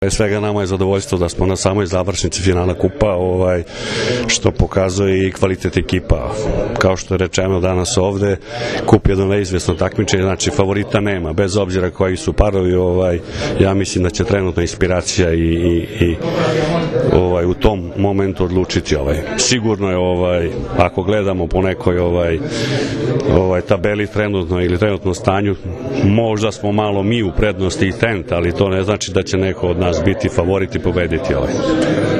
Svega nama je zadovoljstvo da smo na samoj završnici finala kupa, što pokazuje i kvalitet ekipa. Kao što je rečeno danas ovde, kup je jedno neizvesno takmičenje, znači favorita nema, bez obzira koji su parovi, ja mislim da će trenutno inspiracija i u tom momentu odlučiti. Sigurno je, ako gledamo po nekoj tabeli trenutno ili trenutnom stanju, možda smo malo mi u prednosti i Tent, ali to ne znači da će neko od nas biti favorit i pobediti